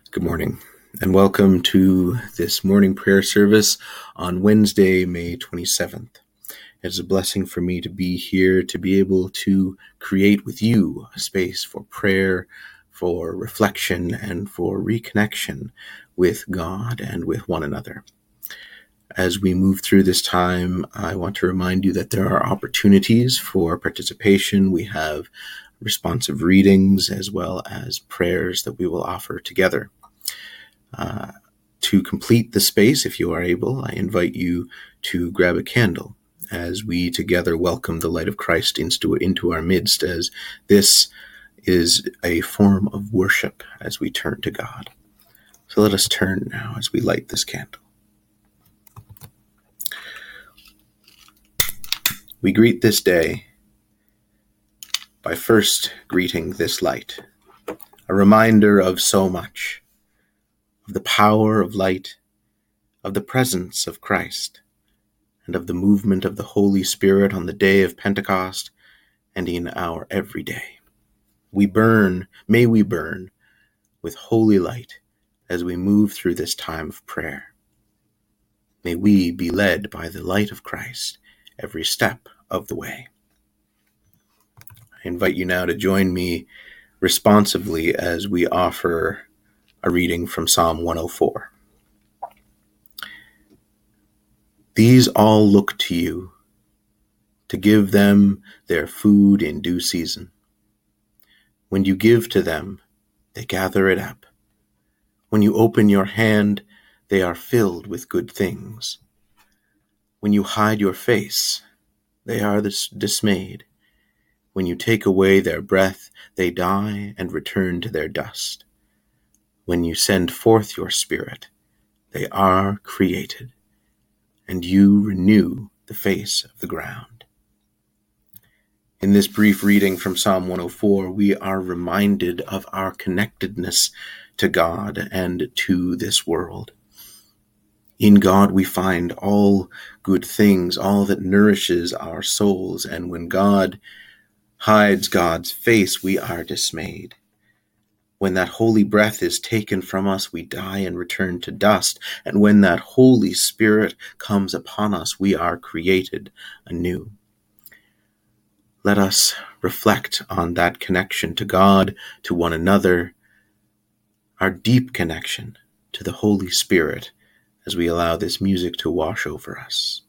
Good morning, and welcome to this morning prayer service on Wednesday, May 27th. It is a blessing for me to be here, to be able to create with you a space for prayer, for reflection, and for reconnection with God and with one another. As we move through this time, I want to remind you that there are opportunities for participation. We have responsive readings as well as prayers that we will offer together. To complete the space, if you are able, I invite you to grab a candle as we together welcome the light of Christ into our midst, as this is a form of worship as we turn to God. So let us turn now as we light this candle. We greet this day by first greeting this light, a reminder of so much, of the power of light, of the presence of Christ, and of the movement of the Holy Spirit on the day of Pentecost and in our everyday. May we burn with holy light as we move through this time of prayer. May we be led by the light of Christ every step of the way. I invite you now to join me responsively as we offer a reading from Psalm 104. These all look to you to give them their food in due season. When you give to them, they gather it up. When you open your hand, they are filled with good things. When you hide your face, they are dismayed. When you take away their breath, they die and return to their dust. When you send forth your Spirit, they are created, and you renew the face of the ground. In this brief reading from Psalm 104, we are reminded of our connectedness to God and to this world. In God we find all good things, all that nourishes our souls, and when God hides God's face, we are dismayed. When that holy breath is taken from us, we die and return to dust, and when that Holy Spirit comes upon us, we are created anew. Let us reflect on that connection to God, to one another, our deep connection to the Holy Spirit, as we allow this music to wash over us.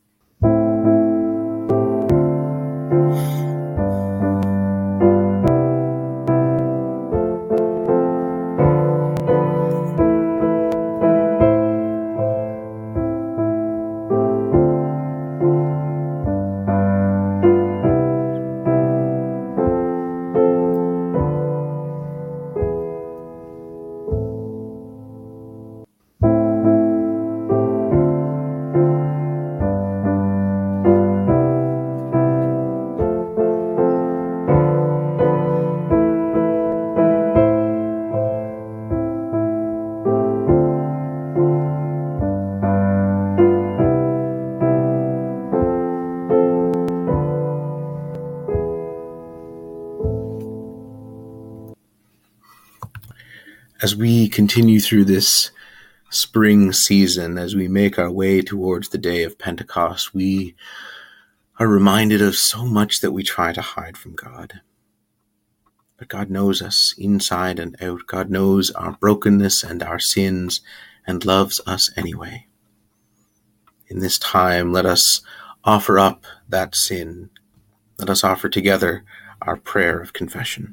As we continue through this spring season, as we make our way towards the day of Pentecost, we are reminded of so much that we try to hide from God. But God knows us inside and out. God knows our brokenness and our sins and loves us anyway. In this time, let us offer up that sin. Let us offer together our prayer of confession.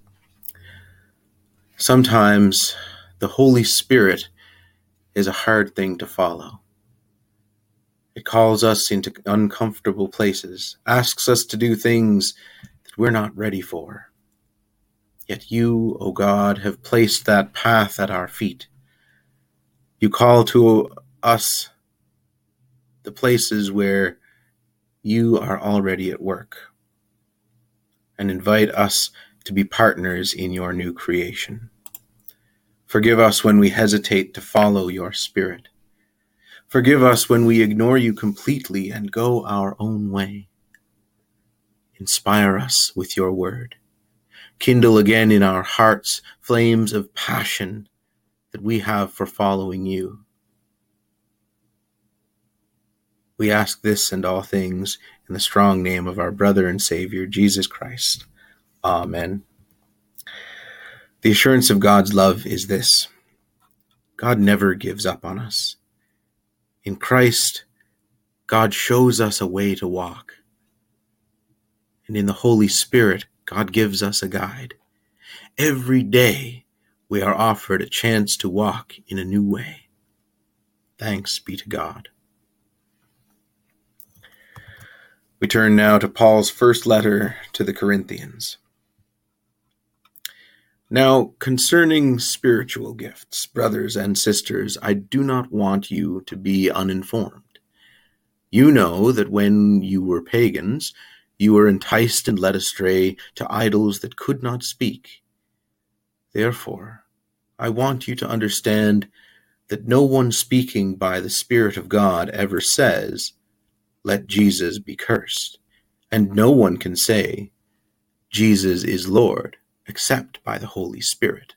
Sometimes the Holy Spirit is a hard thing to follow. It calls us into uncomfortable places, asks us to do things that we're not ready for. Yet you, O God, have placed that path at our feet. You call to us the places where you are already at work, and invite us to be partners in your new creation. Forgive us when we hesitate to follow your Spirit. Forgive us when we ignore you completely and go our own way. Inspire us with your word. Kindle again in our hearts flames of passion that we have for following you. We ask this and all things in the strong name of our brother and Savior, Jesus Christ. Amen. The assurance of God's love is this: God never gives up on us. In Christ, God shows us a way to walk. And in the Holy Spirit, God gives us a guide. Every day, we are offered a chance to walk in a new way. Thanks be to God. We turn now to Paul's first letter to the Corinthians. Now, concerning spiritual gifts, brothers and sisters, I do not want you to be uninformed. You know that when you were pagans, you were enticed and led astray to idols that could not speak. Therefore, I want you to understand that no one speaking by the Spirit of God ever says, "Let Jesus be cursed," and no one can say, "Jesus is Lord," except by the Holy Spirit.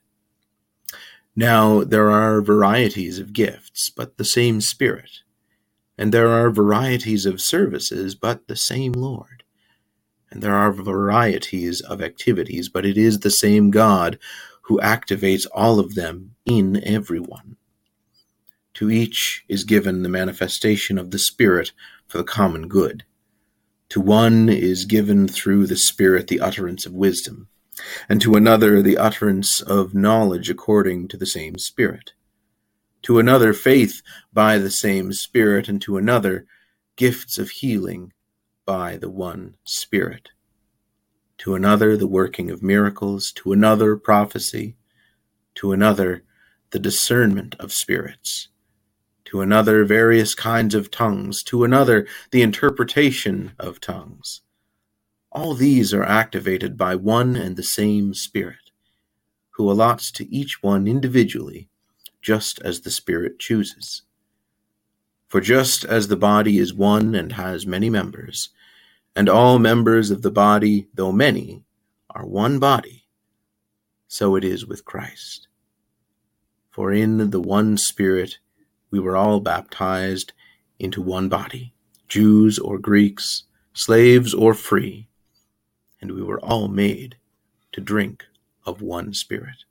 Now there are varieties of gifts, but the same Spirit. And there are varieties of services, but the same Lord. And there are varieties of activities, but it is the same God who activates all of them in everyone. To each is given the manifestation of the Spirit for the common good. To one is given through the Spirit the utterance of wisdom, and to another the utterance of knowledge according to the same Spirit. To another faith by the same Spirit, and to another gifts of healing by the one Spirit. To another the working of miracles, to another prophecy, to another the discernment of spirits, to another various kinds of tongues, to another the interpretation of tongues. All these are activated by one and the same Spirit, who allots to each one individually, just as the Spirit chooses. For just as the body is one and has many members, and all members of the body, though many, are one body, so it is with Christ. For in the one Spirit we were all baptized into one body, Jews or Greeks, slaves or free, and we were all made to drink of one Spirit.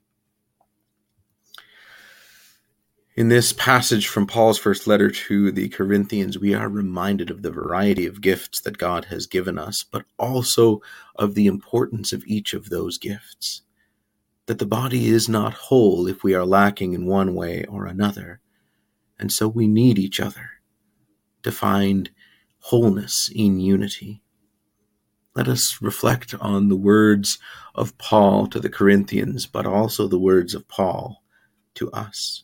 In this passage from Paul's first letter to the Corinthians, we are reminded of the variety of gifts that God has given us, but also of the importance of each of those gifts. That the body is not whole if we are lacking in one way or another, and so we need each other to find wholeness in unity. Let us reflect on the words of Paul to the Corinthians, but also the words of Paul to us.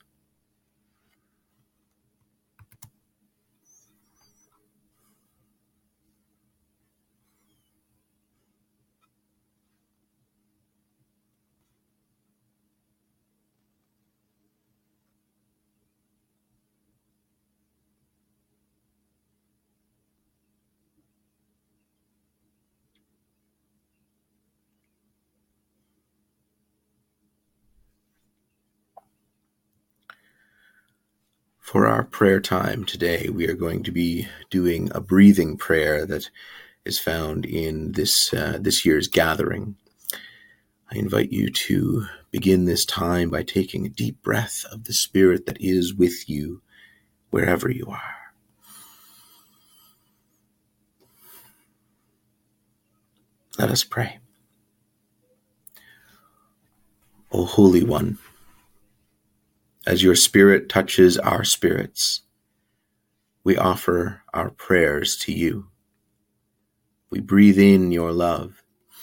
For our prayer time today, we are going to be doing a breathing prayer that is found in this year's gathering. I invite you to begin this time by taking a deep breath of the Spirit that is with you wherever you are. Let us pray. O Holy One, as your Spirit touches our spirits, we offer our prayers to you. We breathe in your love.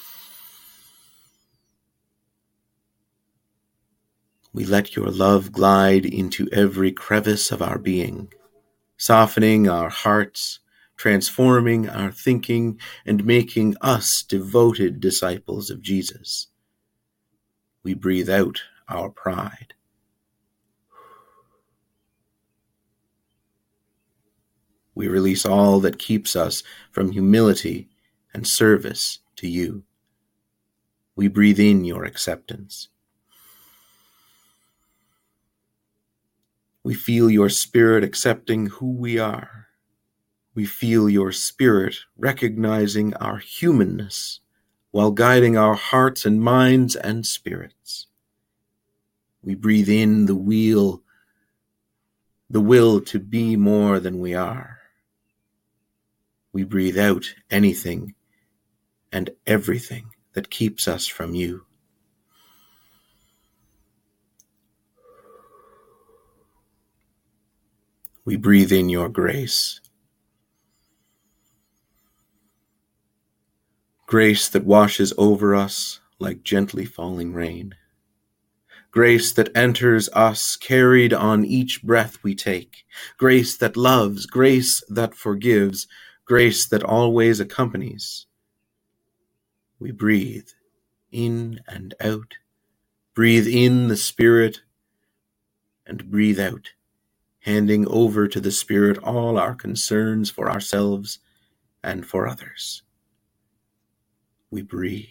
We let your love glide into every crevice of our being, softening our hearts, transforming our thinking, and making us devoted disciples of Jesus. We breathe out our pride. We release all that keeps us from humility and service to you. We breathe in your acceptance. We feel your Spirit accepting who we are. We feel your Spirit recognizing our humanness while guiding our hearts and minds and spirits. We breathe in the will to be more than we are. We breathe out anything and everything that keeps us from you. We breathe in your grace. Grace that washes over us like gently falling rain. Grace that enters us carried on each breath we take. Grace that loves, grace that forgives, grace that always accompanies. We breathe in and out. Breathe in the Spirit and breathe out, handing over to the Spirit all our concerns for ourselves and for others. We breathe.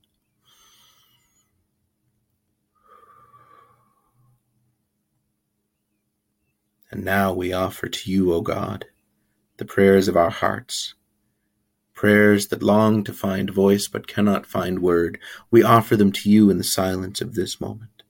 And now we offer to you, O God, the prayers of our hearts, prayers that long to find voice but cannot find word. We offer them to you in the silence of this moment.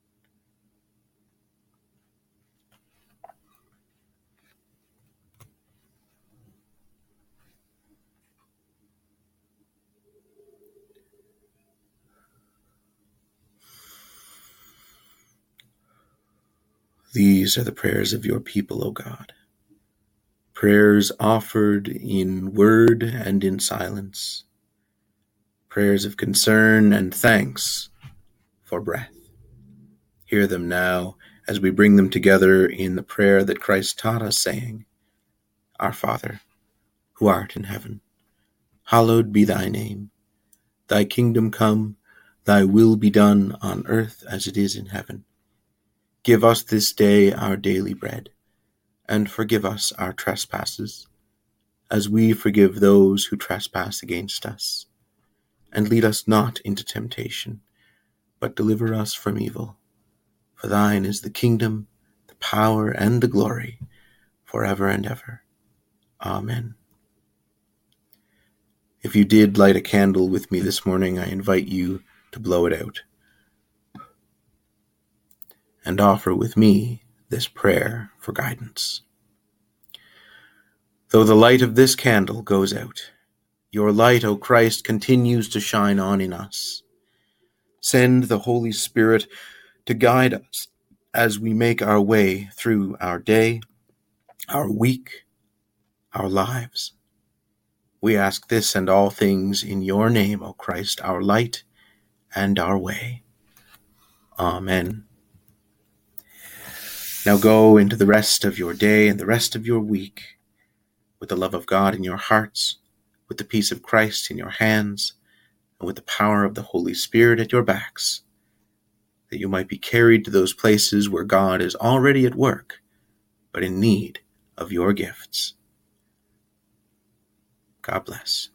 These are the prayers of your people, O God. Prayers offered in word and in silence. Prayers of concern and thanks for breath. Hear them now as we bring them together in the prayer that Christ taught us, saying, Our Father, who art in heaven, hallowed be thy name. Thy kingdom come, thy will be done on earth as it is in heaven. Give us this day our daily bread, and forgive us our trespasses, as we forgive those who trespass against us. And lead us not into temptation, but deliver us from evil. For thine is the kingdom, the power, and the glory, forever and ever. Amen. If you did light a candle with me this morning, I invite you to blow it out and offer with me this prayer for guidance. Though the light of this candle goes out, your light, O Christ, continues to shine on in us. Send the Holy Spirit to guide us as we make our way through our day, our week, our lives. We ask this and all things in your name, O Christ, our light and our way. Amen. Now go into the rest of your day and the rest of your week with the love of God in your hearts, with the peace of Christ in your hands, and with the power of the Holy Spirit at your backs, that you might be carried to those places where God is already at work, but in need of your gifts. God bless.